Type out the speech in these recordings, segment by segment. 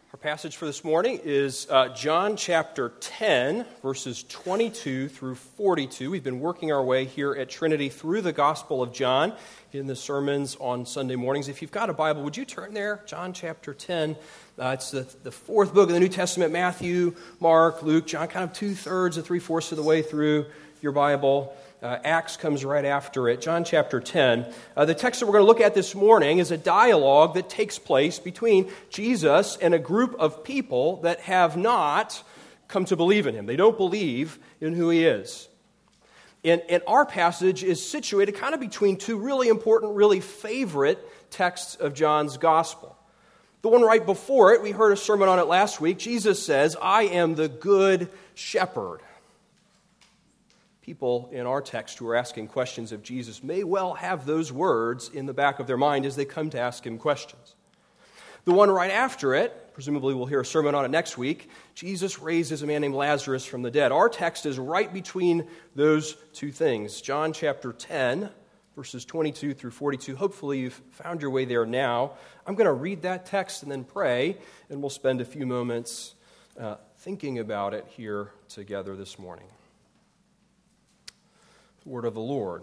Our passage for this morning is John chapter 10, verses 22 through 42. We've been working our way here at Trinity through the Gospel of John in the sermons on Sunday mornings. If you've got a Bible, would you turn there? John chapter 10. It's the fourth book of the New Testament, Matthew, Mark, Luke, John, kind of 2/3 to 3/4 of the way through your Bible. Acts comes right after it. John chapter 10. The text that we're going to look at this morning is a dialogue that takes place between Jesus and a group of people that have not come to believe in him. They don't believe in who he is. And our passage is situated kind of between two really important, really favorite texts of John's gospel. The one right before it, we heard a sermon on it last week. Jesus says, "I am the good shepherd." People in our text who are asking questions of Jesus may well have those words in the back of their mind as they come to ask him questions. The one right after it, presumably we'll hear a sermon on it next week, Jesus raises a man named Lazarus from the dead. Our text is right between those two things. John chapter 10, verses 22 through 42. Hopefully you've found your way there now. I'm going to read that text and then pray, and we'll spend a few moments thinking about it here together this morning. The word of the Lord.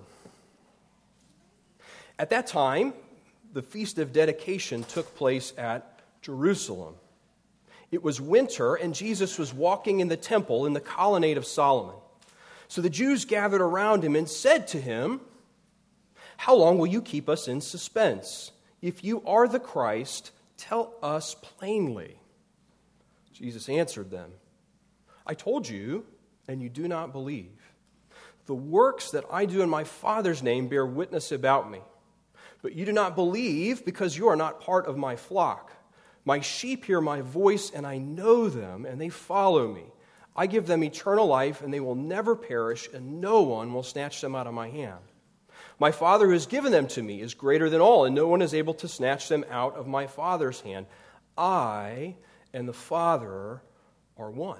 At that time, the Feast of Dedication took place at Jerusalem. It was winter, and Jesus was walking in the temple in the colonnade of Solomon. So the Jews gathered around him and said to him, "How long will you keep us in suspense? If you are the Christ, tell us plainly." Jesus answered them, "I told you, and you do not believe. The works that I do in my Father's name bear witness about me. But you do not believe because you are not part of my flock. My sheep hear my voice, and I know them, and they follow me. I give them eternal life, and they will never perish, and no one will snatch them out of my hand. My Father who has given them to me is greater than all, and no one is able to snatch them out of my Father's hand. I and the Father are one."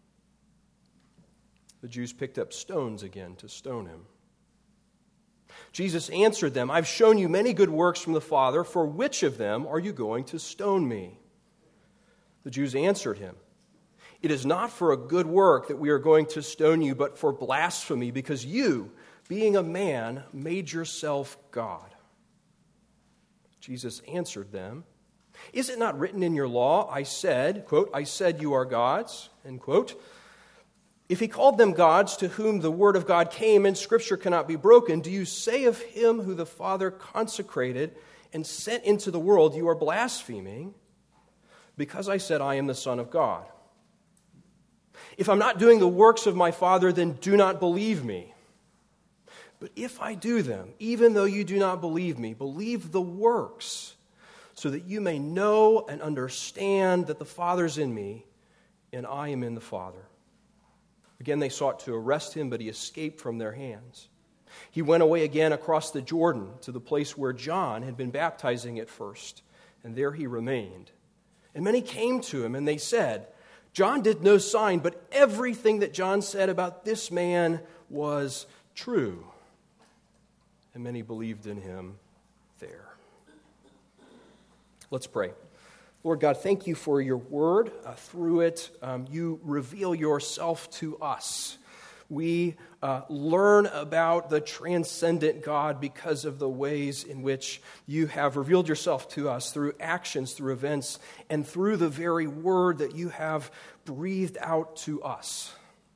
The Jews picked up stones again to stone him. Jesus answered them, "I've shown you many good works from the Father. For which of them are you going to stone me?" The Jews answered him, "It is not for a good work that we are going to stone you, but for blasphemy, because you, being a man, made yourself God." Jesus answered them, "Is it not written in your law, I said, quote, 'I said you are gods,' end quote? If he called them gods to whom the word of God came and Scripture cannot be broken, do you say of him who the Father consecrated and sent into the world, you are blaspheming, because I said I am the Son of God? If I'm not doing the works of my Father, then do not believe me. But if I do them, even though you do not believe me, believe the works, so that you may know and understand that the Father's in me and I am in the Father." Again, they sought to arrest him, but he escaped from their hands. He went away again across the Jordan to the place where John had been baptizing at first, and there he remained. And many came to him, and they said, "John did no sign, but everything that John said about this man was true." And many believed in him there. Let's pray. Lord God, thank you for your word. Through it, you reveal yourself to us. We learn about the transcendent God because of the ways in which you have revealed yourself to us through actions, through events, and through the very word that you have breathed out to us.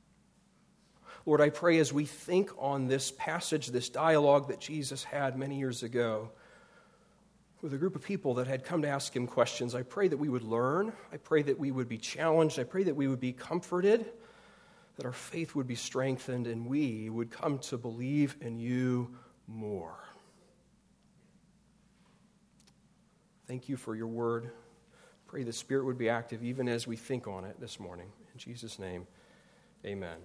Lord, I pray as we think on this passage, this dialogue that Jesus had many years ago, with a group of people that had come to ask him questions, I pray that we would learn. I pray that we would be challenged. I pray that we would be comforted, that our faith would be strengthened, and we would come to believe in you more. Thank you for your word. Pray the Spirit would be active even as we think on it this morning. In Jesus' name, amen.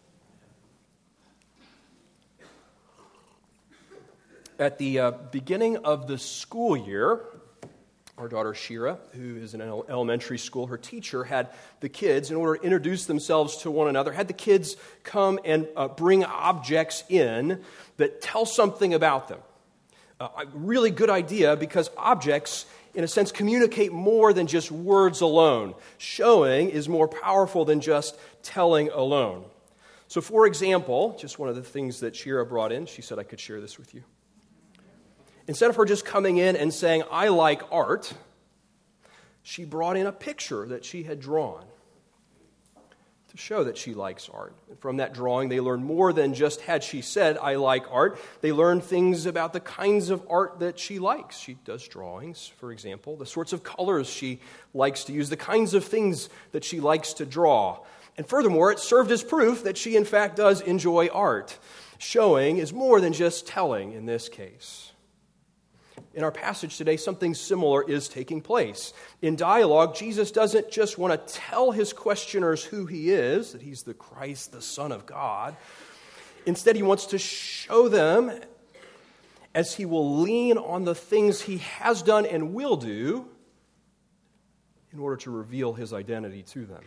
At the beginning of the school year, our daughter Shira, who is in an elementary school, her teacher had the kids, in order to introduce themselves to one another, had the kids come and bring objects in that tell something about them. A really good idea, because objects in a sense, communicate more than just words alone. Showing is more powerful than just telling alone. So, for example, just one of the things that Shira brought in, she said I could share this with you. Instead of her just coming in and saying, I like art, she brought in a picture that she had drawn to show that she likes art. And from that drawing, they learned more than just had she said, I like art. They learned things about the kinds of art that she likes. She does drawings, for example, the sorts of colors she likes to use, the kinds of things that she likes to draw. And furthermore, it served as proof that she, in fact, does enjoy art. Showing is more than just telling in this case. In our passage today, something similar is taking place. In dialogue, Jesus doesn't just want to tell his questioners who he is, that he's the Christ, the Son of God. Instead, he wants to show them, as he will lean on the things he has done and will do, in order to reveal his identity to them.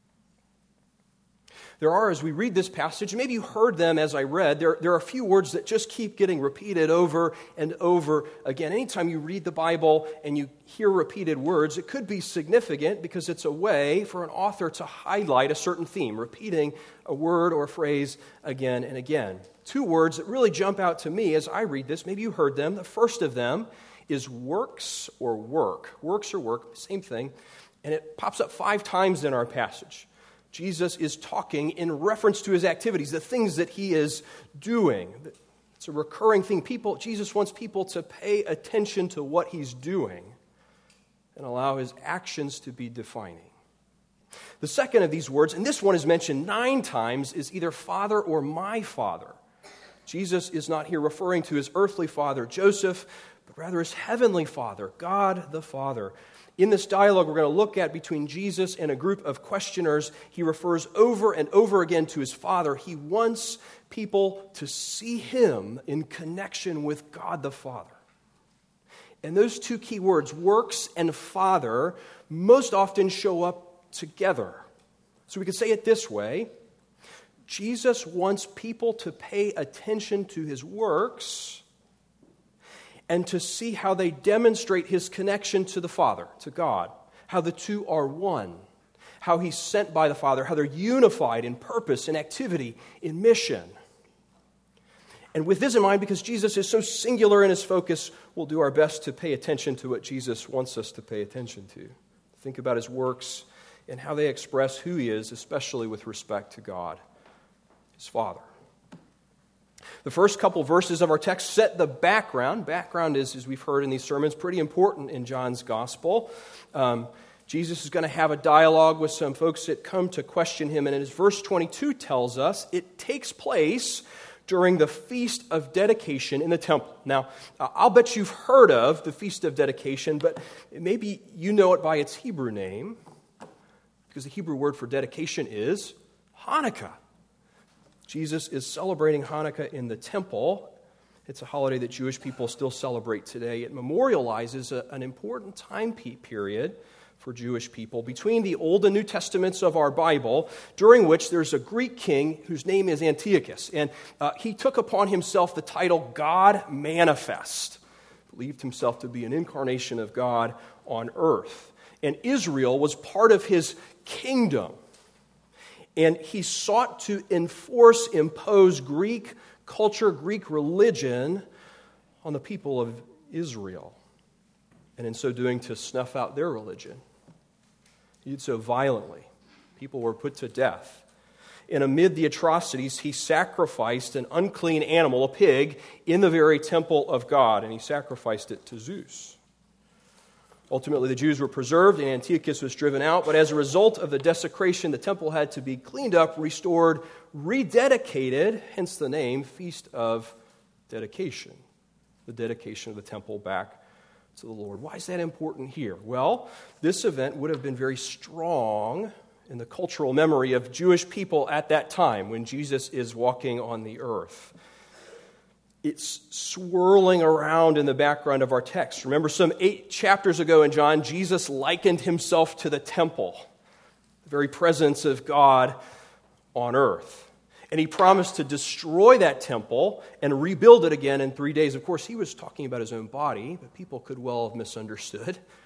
There are, as we read this passage, maybe you heard them as I read, there are a few words that just keep getting repeated over and over again. Anytime you read the Bible and you hear repeated words, it could be significant because it's a way for an author to highlight a certain theme, repeating a word or a phrase again and again. Two words that really jump out to me as I read this, maybe you heard them. The first of them is works or work. Works or work, same thing. And it pops up 5 times in our passage. Jesus is talking in reference to his activities, the things that he is doing. It's a recurring thing. Jesus wants people to pay attention to what he's doing and allow his actions to be defining. The second of these words, and this one is mentioned 9 times, is either Father or my Father. Jesus is not here referring to his earthly father, Joseph, but rather his heavenly Father, God the Father. In this dialogue we're going to look at between Jesus and a group of questioners, he refers over and over again to his Father. He wants people to see him in connection with God the Father. And those 2 key words, works and Father, most often show up together. So we could say it this way: Jesus wants people to pay attention to his works and to see how they demonstrate his connection to the Father, to God, how the two are one, how he's sent by the Father, how they're unified in purpose, in activity, in mission. And with this in mind, because Jesus is so singular in his focus, we'll do our best to pay attention to what Jesus wants us to pay attention to. Think about his works and how they express who he is, especially with respect to God, his Father. The first couple verses of our text set the background. Background is, as we've heard in these sermons, pretty important in John's gospel. Jesus is going to have a dialogue with some folks that come to question him, and as verse 22 tells us, it takes place during the Feast of Dedication in the temple. Now, I'll bet you've heard of the Feast of Dedication, but maybe you know it by its Hebrew name, because the Hebrew word for dedication is Hanukkah. Jesus is celebrating Hanukkah in the temple. It's a holiday that Jewish people still celebrate today. It memorializes an important time period for Jewish people between the Old and New Testaments of our Bible, during which there's a Greek king whose name is Antiochus. And he took upon himself the title God Manifest, believed himself to be an incarnation of God on earth. And Israel was part of his kingdom. And he sought to impose Greek culture, Greek religion on the people of Israel. And in so doing, to snuff out their religion. He did so violently. People were put to death. And amid the atrocities, he sacrificed an unclean animal, a pig, in the very temple of God. And he sacrificed it to Zeus. Ultimately, the Jews were preserved and Antiochus was driven out, but as a result of the desecration, the temple had to be cleaned up, restored, rededicated, hence the name Feast of Dedication, the dedication of the temple back to the Lord. Why is that important here? Well, this event would have been very strong in the cultural memory of Jewish people at that time when Jesus is walking on the earth. It's swirling around in the background of our text. Remember, some 8 chapters ago in John, Jesus likened himself to the temple, the very presence of God on earth. And he promised to destroy that temple and rebuild it again in 3 days. Of course, he was talking about his own body, but people could well have misunderstood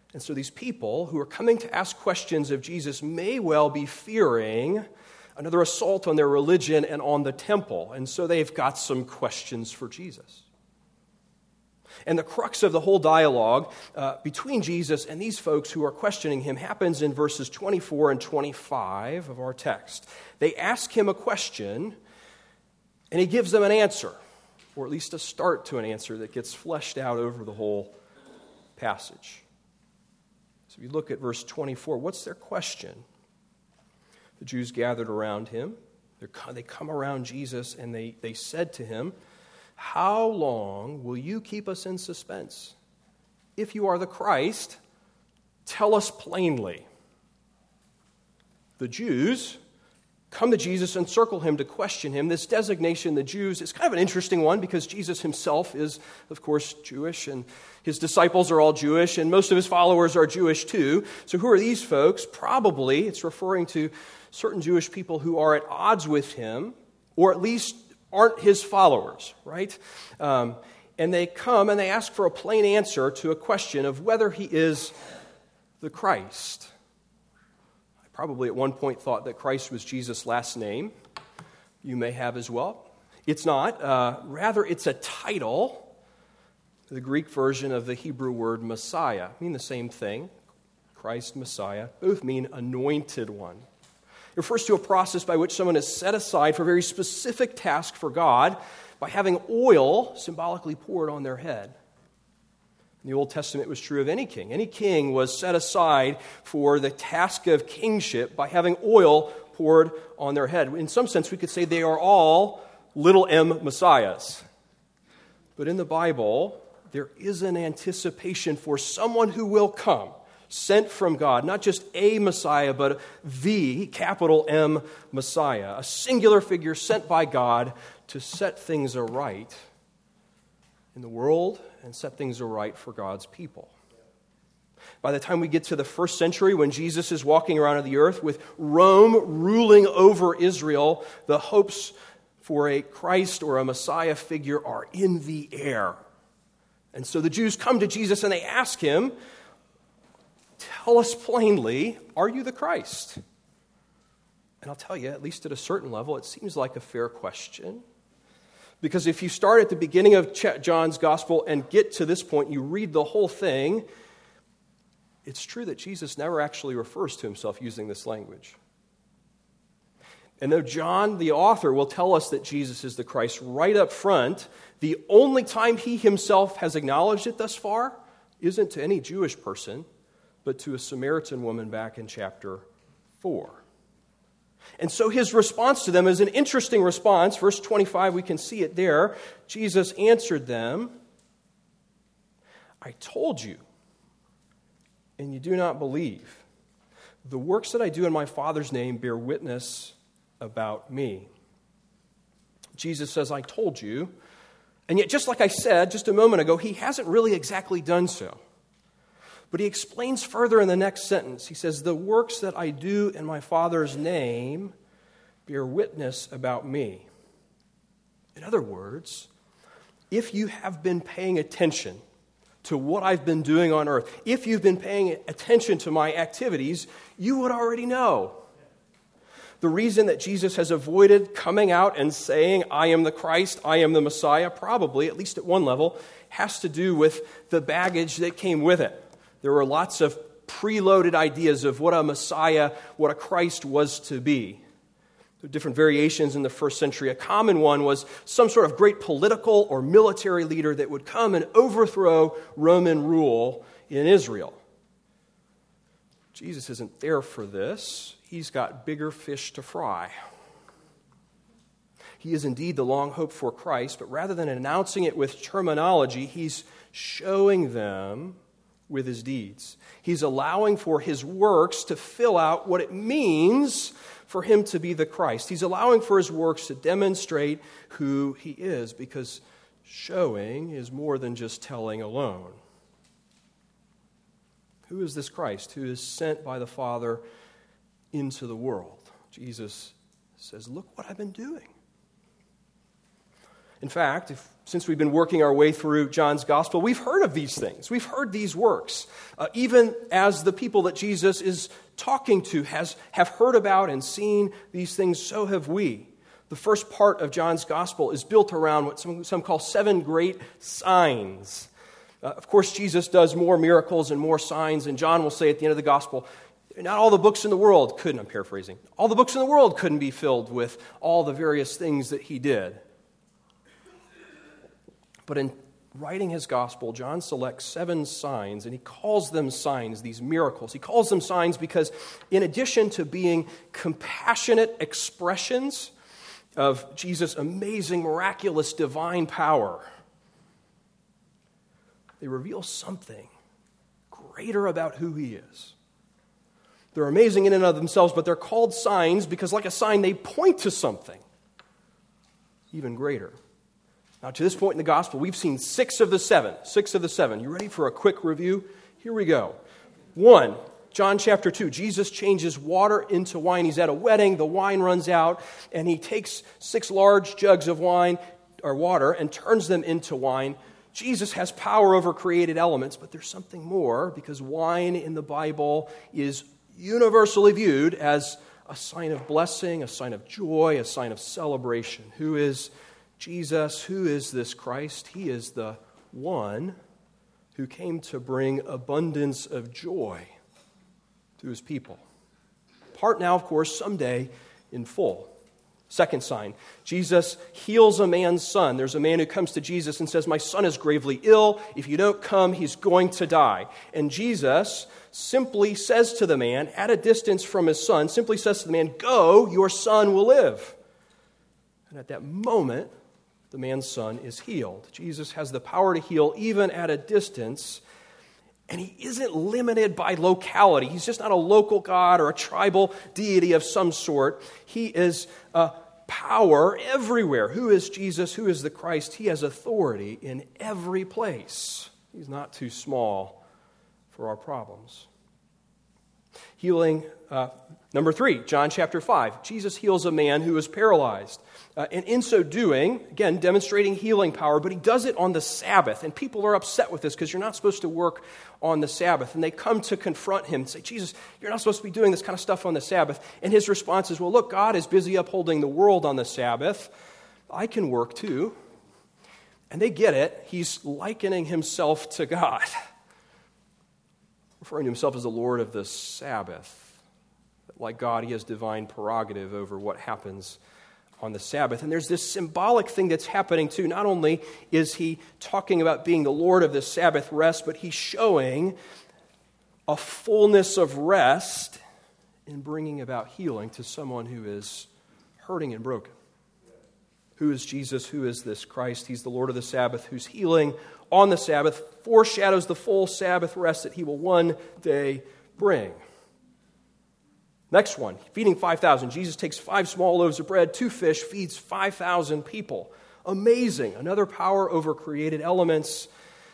And so these people who are coming to ask questions of Jesus may well be fearing another assault on their religion and on the temple. And so they've got some questions for Jesus. And the crux of the whole dialogue between Jesus and these folks who are questioning him happens in verses 24 and 25 of our text. They ask him a question, and he gives them an answer, or at least a start to an answer that gets fleshed out over the whole passage. So if you look at verse 24, what's their question? The Jews gathered around him. They come around Jesus, and they said to him, "How long will you keep us in suspense? If you are the Christ, tell us plainly." The Jews come to Jesus and circle him to question him. This designation, the Jews, is kind of an interesting one because Jesus himself is, of course, Jewish, and his disciples are all Jewish, and most of his followers are Jewish too. So who are these folks? Probably it's referring to certain Jewish people who are at odds with him, or at least aren't his followers, right? And they come and they ask for a plain answer to a question of whether he is the Christ. I probably at one point thought that Christ was Jesus' last name. You may have as well. It's not. Rather, it's a title, the Greek version of the Hebrew word Messiah. Mean the same thing. Christ, Messiah, both mean anointed one. It refers to a process by which someone is set aside for a very specific task for God by having oil symbolically poured on their head. In the Old Testament, it was true of any king. Any king was set aside for the task of kingship by having oil poured on their head. In some sense, we could say they are all little m messiahs. But in the Bible, there is an anticipation for someone who will come, sent from God, not just a Messiah, but the, capital M, Messiah, a singular figure sent by God to set things aright in the world and set things aright for God's people. By the time we get to the first century, when Jesus is walking around the earth with Rome ruling over Israel, the hopes for a Christ or a Messiah figure are in the air. And so the Jews come to Jesus and they ask him, "Tell us plainly, are you the Christ?" And I'll tell you, at least at a certain level, it seems like a fair question. Because if you start at the beginning of John's gospel and get to this point, you read the whole thing, it's true that Jesus never actually refers to himself using this language. And though John, the author, will tell us that Jesus is the Christ right up front, the only time he himself has acknowledged it thus far isn't to any Jewish person, but to a Samaritan woman back in chapter 4. And so his response to them is an interesting response. Verse 25, we can see it there. Jesus answered them, "I told you, and you do not believe. The works that I do in my Father's name bear witness about me." Jesus says, "I told you." And yet, just like I said just a moment ago, he hasn't really exactly done so. But he explains further in the next sentence. He says, "The works that I do in my Father's name bear witness about me." In other words, if you have been paying attention to what I've been doing on earth, if you've been paying attention to my activities, you would already know. The reason that Jesus has avoided coming out and saying, "I am the Christ, I am the Messiah," probably, at least at one level, has to do with the baggage that came with it. There were lots of preloaded ideas of what a Messiah, what a Christ was to be. There were different variations in the first century. A common one was some sort of great political or military leader that would come and overthrow Roman rule in Israel. Jesus isn't there for this. He's got bigger fish to fry. He is indeed the long hoped for Christ, but rather than announcing it with terminology, he's showing them with his deeds. He's allowing for his works to fill out what it means for him to be the Christ. He's allowing for his works to demonstrate who he is, because showing is more than just telling alone. Who is this Christ who is sent by the Father into the world? Jesus says, "Look what I've been doing." In fact, since we've been working our way through John's gospel, we've heard of these things. We've heard these works. Even as the people that Jesus is talking to have heard about and seen these things, so have we. The first part of John's gospel is built around what some call 7 great signs. Of course, Jesus does more miracles and more signs, and John will say at the end of the gospel, not all the books in the world couldn't, I'm paraphrasing, all the books in the world couldn't be filled with all the various things that he did. But in writing his gospel, John selects 7 signs, and he calls them signs, these miracles. He calls them signs because in addition to being compassionate expressions of Jesus' amazing, miraculous, divine power, they reveal something greater about who he is. They're amazing in and of themselves, but they're called signs because, like a sign, they point to something even greater. Now, to this point in the gospel, we've seen 6 of the 7. 6 of the 7. You ready for a quick review? Here we go. 1, John chapter 2. Jesus changes water into wine. He's at a wedding. The wine runs out, and he takes 6 large jugs of wine or water and turns them into wine. Jesus has power over created elements, but there's something more, because wine in the Bible is universally viewed as a sign of blessing, a sign of joy, a sign of celebration. Who is Jesus? Who is this Christ? He is the one who came to bring abundance of joy to his people. Part now, of course, someday in full. Second sign, Jesus heals a man's son. There's a man who comes to Jesus and says, "My son is gravely ill. If you don't come, he's going to die." And Jesus simply says to the man, at a distance from his son, simply says to the man, "Go, your son will live." And at that moment, the man's son is healed. Jesus has the power to heal even at a distance, and he isn't limited by locality. He's just not a local god or a tribal deity of some sort. He is power everywhere. Who is Jesus? Who is the Christ? He has authority in every place. He's not too small for our problems. Healing, number 3, John chapter 5. Jesus heals a man who is paralyzed. And in so doing, again, demonstrating healing power, but he does it on the Sabbath. And people are upset with this because you're not supposed to work on the Sabbath. And they come to confront him and say, "Jesus, you're not supposed to be doing this kind of stuff on the Sabbath." And his response is, "Well, look, God is busy upholding the world on the Sabbath. I can work too." And they get it. He's likening himself to God, referring to himself as the Lord of the Sabbath. Like God, he has divine prerogative over what happens on the Sabbath. And there's this symbolic thing that's happening too. Not only is he talking about being the Lord of the Sabbath rest, but he's showing a fullness of rest in bringing about healing to someone who is hurting and broken. Who is Jesus? Who is this Christ? He's the Lord of the Sabbath, whose healing on the Sabbath foreshadows the full Sabbath rest that he will one day bring. Next one, feeding 5,000. Jesus takes 5 small loaves of bread, 2 fish, feeds 5,000 people. Amazing. Another power over created elements.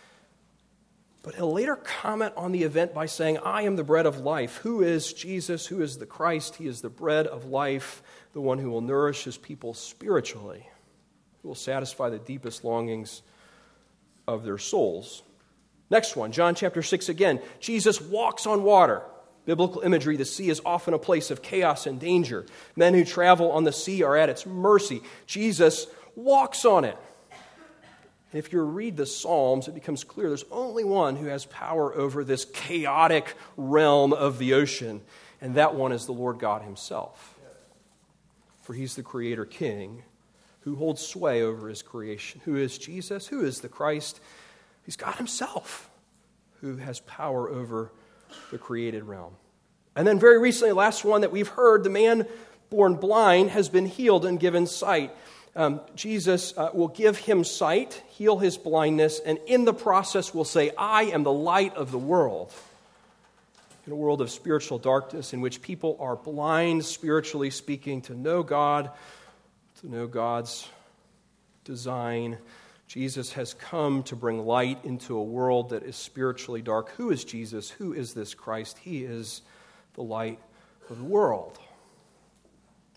But he'll later comment on the event by saying, "I am the bread of life." Who is Jesus? Who is the Christ? He is the bread of life, the one who will nourish his people spiritually, who will satisfy the deepest longings of their souls. Next one, John chapter 6 again. Jesus walks on water. Biblical imagery, the sea is often a place of chaos and danger. Men who travel on the sea are at its mercy. Jesus walks on it. And if you read the Psalms, it becomes clear there's only one who has power over this chaotic realm of the ocean, and that one is the Lord God himself. For he's the Creator King who holds sway over his creation. Who is Jesus? Who is the Christ? He's God himself who has power over the created realm. And then very recently, last one that we've heard, the man born blind has been healed and given sight. Jesus will give him sight, heal his blindness, and in the process will say, "I am the light of the world." In a world of spiritual darkness in which people are blind, spiritually speaking, to know God, to know God's design, Jesus has come to bring light into a world that is spiritually dark. Who is Jesus? Who is this Christ? He is the light of the world.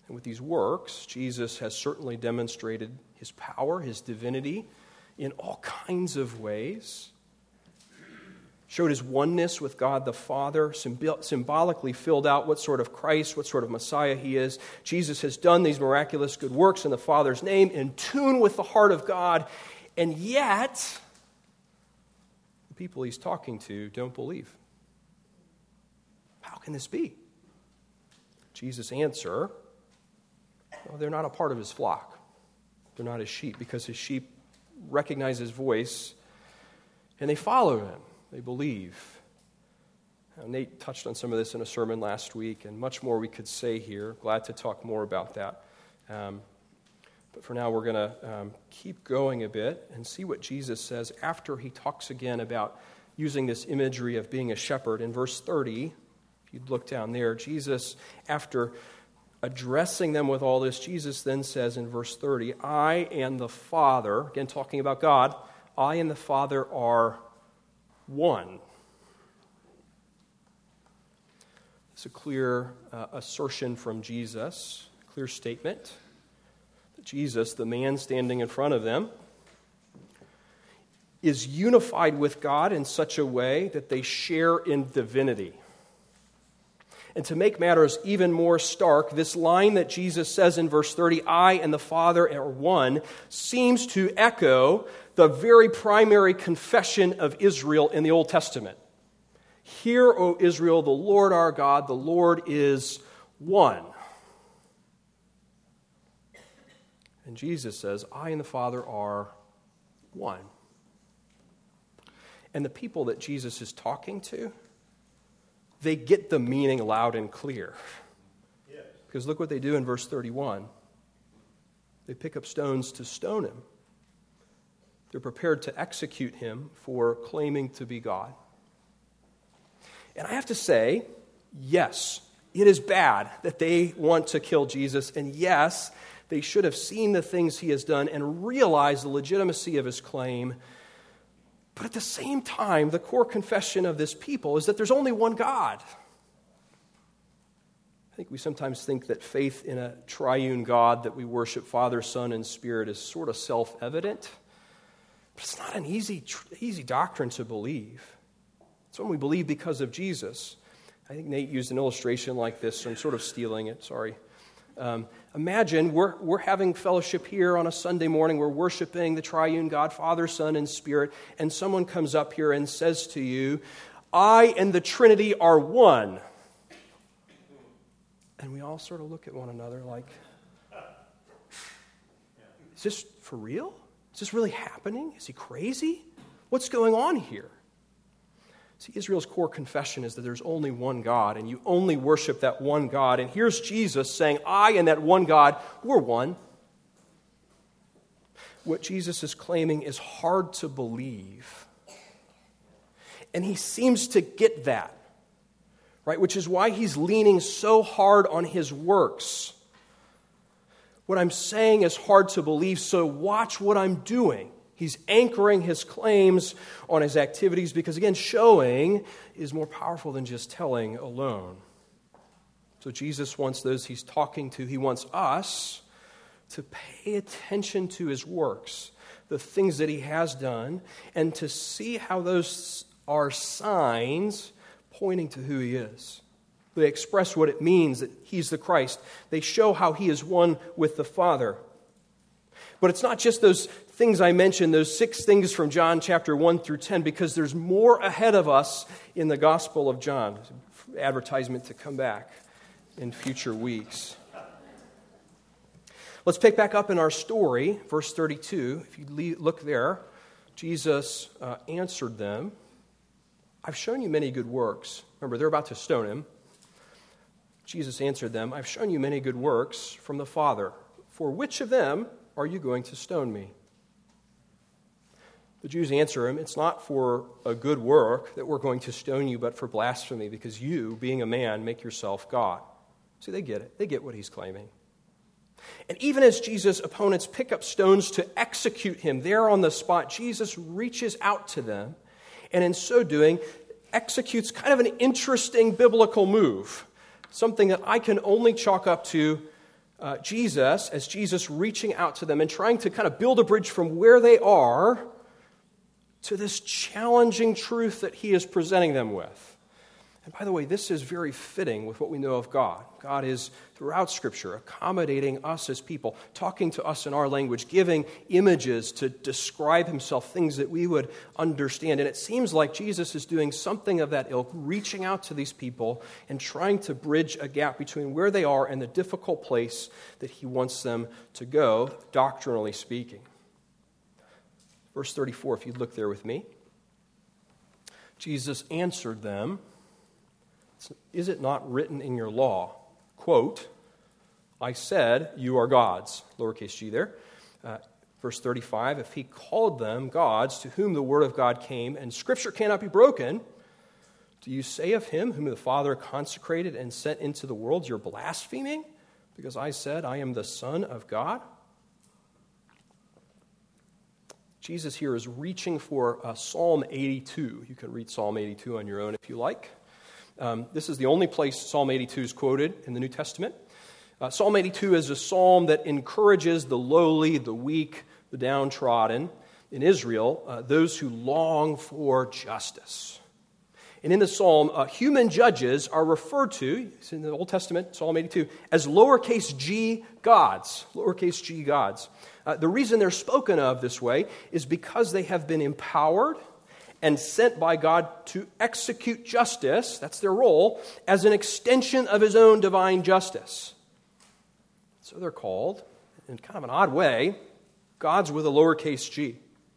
And with these works, Jesus has certainly demonstrated his power, his divinity, in all kinds of ways. Showed his oneness with God the Father, symbolically filled out what sort of Christ, what sort of Messiah he is. Jesus has done these miraculous good works in the Father's name, in tune with the heart of God, and yet the people he's talking to don't believe. How can this be? Jesus' answer, well, they're not a part of his flock. They're not his sheep, because his sheep recognize his voice and they follow him. They believe. Nate touched on some of this in a sermon last week, and much more we could say here. Glad to talk more about that. But for now, we're going to keep going a bit and see what Jesus says after he talks again about using this imagery of being a shepherd. In verse 30, if you'd look down there, Jesus, after addressing them with all this, Jesus then says in verse 30, I and the Father, again talking about God, I and the Father are one. It's a clear assertion from Jesus, a clear statement that Jesus, the man standing in front of them, is unified with God in such a way that they share in divinity. And to make matters even more stark, this line that Jesus says in verse 30, I and the Father are one, seems to echo the very primary confession of Israel in the Old Testament. Hear, O Israel, the Lord our God, the Lord is one. And Jesus says, I and the Father are one. And the people that Jesus is talking to, they get the meaning loud and clear. Yes. Because look what they do in verse 31. They pick up stones to stone him. They're prepared to execute him for claiming to be God. And I have to say, yes, it is bad that they want to kill Jesus. And yes, they should have seen the things he has done and realized the legitimacy of his claim. But at the same time, the core confession of this people is that there's only one God. I think we sometimes think that faith in a triune God that we worship, Father, Son, and Spirit, is sort of self-evident. But it's not an easy doctrine to believe. It's one we believe because of Jesus. I think Nate used an illustration like this, so I'm sort of stealing it, sorry. Imagine we're having fellowship here on a Sunday morning. We're worshiping the triune God, Father, Son, and Spirit, and someone comes up here and says to you, I and the Trinity are one. And we all sort of look at one another like, is this for real? Is this really happening? Is he crazy? What's going on here? See, Israel's core confession is that there's only one God, and you only worship that one God. And here's Jesus saying, I and that one God, we're one. What Jesus is claiming is hard to believe. And he seems to get that, right? Which is why he's leaning so hard on his works. What I'm saying is hard to believe, so watch what I'm doing. He's anchoring his claims on his activities because, again, showing is more powerful than just telling alone. So Jesus wants those he's talking to, he wants us to pay attention to his works, the things that he has done, and to see how those are signs pointing to who he is. They express what it means that he's the Christ. They show how he is one with the Father. But it's not just those things I mentioned, those 6 things from John chapter 1 through 10, because there's more ahead of us in the Gospel of John. Advertisement to come back in future weeks. Let's pick back up in our story, verse 32. If you look there, Jesus answered them, I've shown you many good works. Remember, they're about to stone him. Jesus answered them, I've shown you many good works from the Father. For which of them are you going to stone me? The Jews answer him, it's not for a good work that we're going to stone you, but for blasphemy, because you, being a man, make yourself God. See, they get it. They get what he's claiming. And even as Jesus' opponents pick up stones to execute him there on the spot, Jesus reaches out to them, and in so doing, executes kind of an interesting biblical move, something that I can only chalk up to Jesus reaching out to them and trying to kind of build a bridge from where they are to this challenging truth that he is presenting them with. And by the way, this is very fitting with what we know of God. God is, throughout Scripture, accommodating us as people, talking to us in our language, giving images to describe himself, things that we would understand. And it seems like Jesus is doing something of that ilk, reaching out to these people and trying to bridge a gap between where they are and the difficult place that he wants them to go, doctrinally speaking. Verse 34, if you'd look there with me. Jesus answered them, "Is it not written in your law, quote, I said you are gods," lowercase g there. Verse 35, if he called them gods to whom the word of God came and Scripture cannot be broken, do you say of him whom the Father consecrated and sent into the world, you're blaspheming because I said I am the Son of God? Jesus here is reaching for Psalm 82. You can read Psalm 82 on your own if you like. This is the only place Psalm 82 is quoted in the New Testament. Psalm 82 is a psalm that encourages the lowly, the weak, the downtrodden in Israel, those who long for justice. And in the psalm, human judges are referred to, it's in the Old Testament, Psalm 82, as lowercase g gods. Lowercase g gods. The reason they're spoken of this way is because they have been empowered and sent by God to execute justice, that's their role, as an extension of his own divine justice. So they're called, in kind of an odd way, gods with a lowercase g.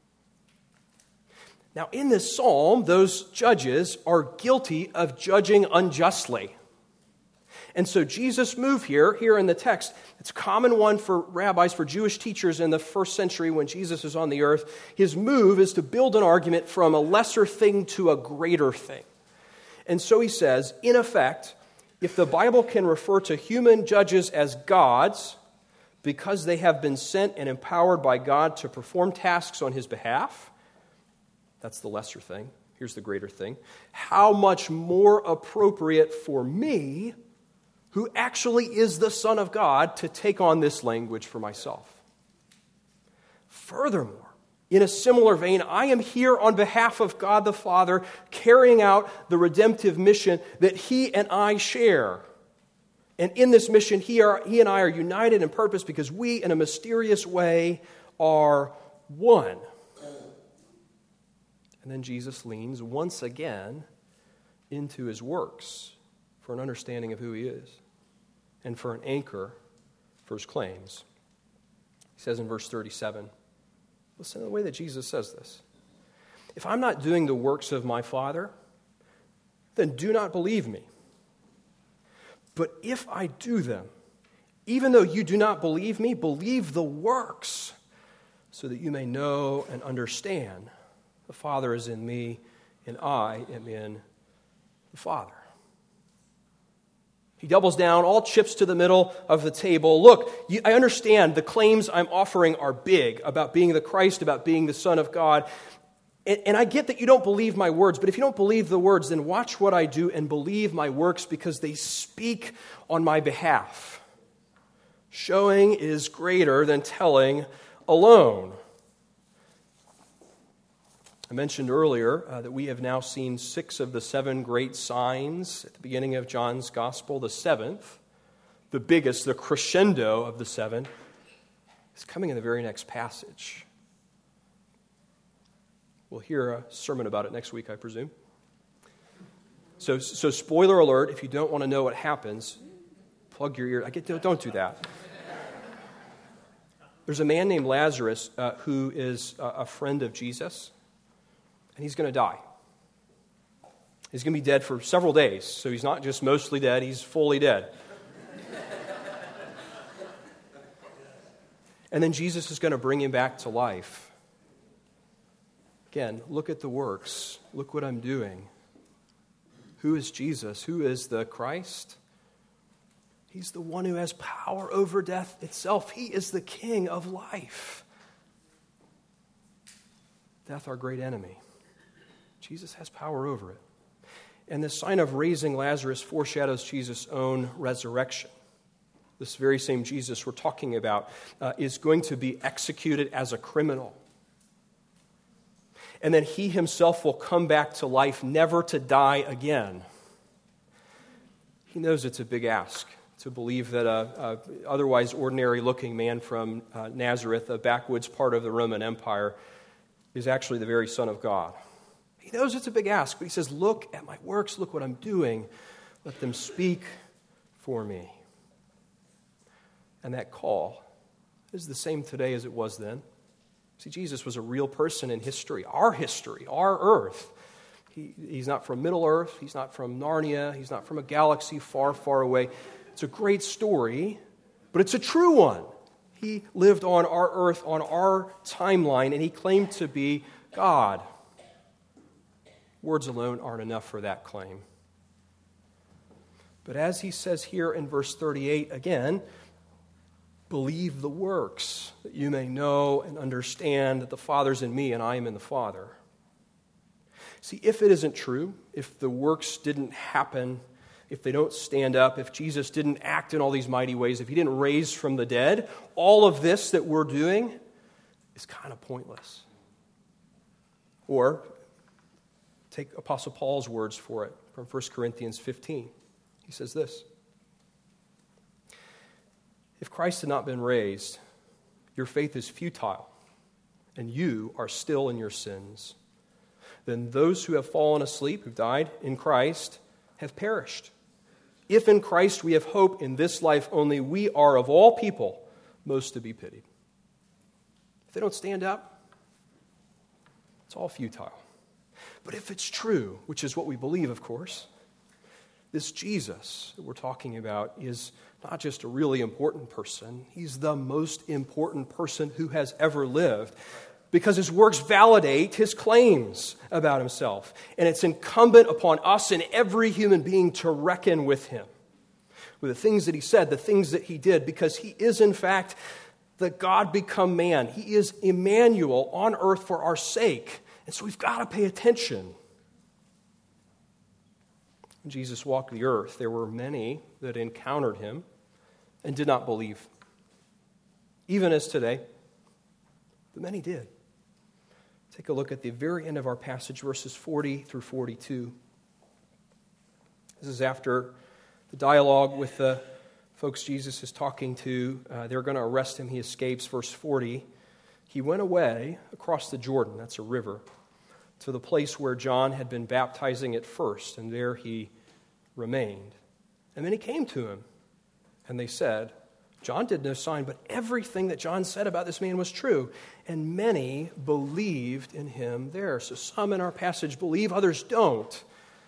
Now, in this psalm, those judges are guilty of judging unjustly. And so Jesus' move here in the text, it's a common one for rabbis, for Jewish teachers in the first century when Jesus is on the earth. His move is to build an argument from a lesser thing to a greater thing. And so he says, in effect, if the Bible can refer to human judges as gods because they have been sent and empowered by God to perform tasks on his behalf, that's the lesser thing. Here's the greater thing. How much more appropriate for me, who actually is the Son of God, to take on this language for myself. Furthermore, in a similar vein, I am here on behalf of God the Father, carrying out the redemptive mission that he and I share. And in this mission, he and I are united in purpose because we, in a mysterious way, are one. And then Jesus leans once again into his works for an understanding of who he is and for an anchor for his claims. He says in verse 37, listen to the way that Jesus says this. If I'm not doing the works of my Father, then do not believe me. But if I do them, even though you do not believe me, believe the works, so that you may know and understand the Father is in me, and I am in the Father. He doubles down, all chips to the middle of the table. Look, I understand the claims I'm offering are big about being the Christ, about being the Son of God. And I get that you don't believe my words, but if you don't believe the words, then watch what I do and believe my works because they speak on my behalf. Showing is greater than telling alone. I mentioned earlier that we have now seen 6 of the 7 great signs at the beginning of John's Gospel. The 7th, the biggest, the crescendo of the 7, is coming in the very next passage. We'll hear a sermon about it next week, I presume. So spoiler alert, if you don't want to know what happens, plug your ear. Don't do that. There's a man named Lazarus who is a friend of Jesus. And he's going to die. He's going to be dead for several days. So he's not just mostly dead, he's fully dead. And then Jesus is going to bring him back to life. Again, look at the works. Look what I'm doing. Who is Jesus? Who is the Christ? He's the one who has power over death itself. He is the King of life. Death, our great enemy. Jesus has power over it. And the sign of raising Lazarus foreshadows Jesus' own resurrection. this very same Jesus we're talking about, is going to be executed as a criminal. And then he himself will come back to life, never to die again. He knows it's a big ask to believe that a otherwise ordinary-looking man from Nazareth, a backwoods part of the Roman Empire, is actually the very Son of God. He knows it's a big ask, but he says, look at my works, look what I'm doing. Let them speak for me. And that call is the same today as it was then. See, Jesus was a real person in history, our earth. He's not from Middle Earth. He's not from Narnia. He's not from a galaxy far, far away. It's a great story, but it's a true one. He lived on our earth, on our timeline, and he claimed to be God. Words alone aren't enough for that claim. But as he says here in verse 38, again, believe the works, that you may know and understand that the Father's in me and I am in the Father. See, if it isn't true, if the works didn't happen, if they don't stand up, if Jesus didn't act in all these mighty ways, if he didn't raise from the dead, all of this that we're doing is kind of pointless. Or take Apostle Paul's words for it from 1 Corinthians 15. He says this: if Christ had not been raised, your faith is futile, and you are still in your sins. Then those who have fallen asleep, who've died in Christ, have perished. If in Christ we have hope in this life only, we are of all people most to be pitied. If they don't stand up, it's all futile. But if it's true, which is what we believe, of course, this Jesus that we're talking about is not just a really important person, he's the most important person who has ever lived, because his works validate his claims about himself. And it's incumbent upon us and every human being to reckon with him, with the things that he said, the things that he did, because he is, in fact, the God become man. He is Emmanuel on earth for our sake. And so we've got to pay attention. When Jesus walked the earth, there were many that encountered him and did not believe. Even as today, but many did. Take a look at the very end of our passage, verses 40 through 42. This is after the dialogue with the folks Jesus is talking to. They're going to arrest him. He escapes. Verse 40, he went away across the Jordan, that's a river, to the place where John had been baptizing at first, and there he remained. And then he came to him, and they said, John did no sign, but everything that John said about this man was true. And many believed in him there. So some in our passage believe, others don't.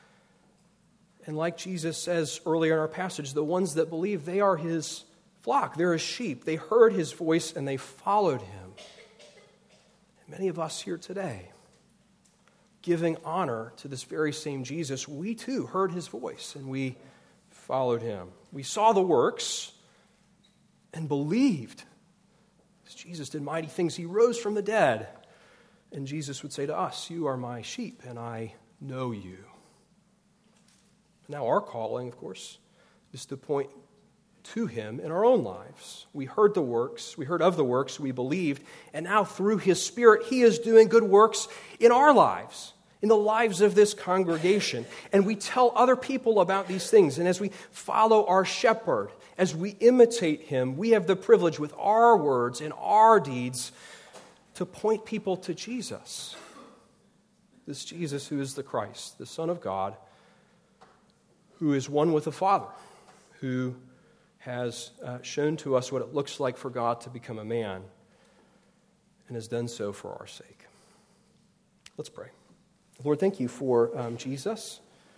And like Jesus says earlier in our passage, the ones that believe, they are his flock. They're his sheep. They heard his voice and they followed him. And many of us here today, giving honor to this very same Jesus, we too heard his voice and we followed him. We saw the works and believed. As Jesus did mighty things, he rose from the dead. And Jesus would say to us, you are my sheep and I know you. Now our calling, of course, is to point to him in our own lives. We heard the works, we heard of the works, we believed, and now through his Spirit, he is doing good works in our lives, in the lives of this congregation. And we tell other people about these things. And as we follow our shepherd, as we imitate him, we have the privilege with our words and our deeds to point people to Jesus. This Jesus who is the Christ, the Son of God, who is one with the Father, who has shown to us what it looks like for God to become a man and has done so for our sake. Let's pray. Lord, thank you for Jesus.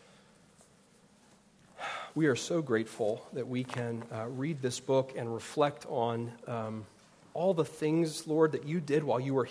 We are so grateful that we can read this book and reflect on all the things, Lord, that you did while you were